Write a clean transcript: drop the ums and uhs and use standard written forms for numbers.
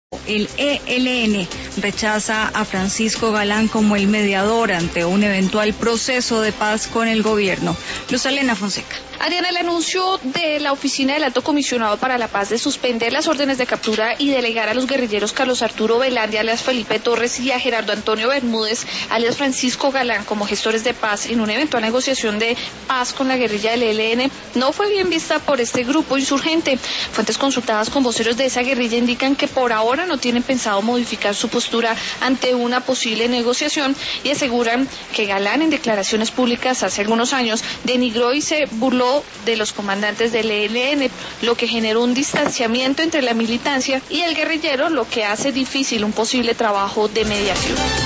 El ELN rechaza a Francisco Galán como el mediador ante un eventual proceso de paz con el gobierno. Luz Elena Fonseca. Adriana, el anuncio de la Oficina del Alto Comisionado para la Paz de suspender las órdenes de captura y delegar a los guerrilleros Carlos Arturo Velandia, alias Felipe Torres, y a Gerardo Antonio Bermúdez, alias Francisco Galán, como gestores de paz en una eventual negociación de paz con la guerrilla del ELN, no fue bien vista por este grupo insurgente. Fuentes consultadas con voceros de esa guerrilla indican que por ahora no tienen pensado modificar su postura ante una posible negociación y aseguran que Galán, en declaraciones públicas hace algunos años, denigró y se burló de los comandantes del ELN, lo que generó un distanciamiento entre la militancia y el guerrillero, lo que hace difícil un posible trabajo de mediación.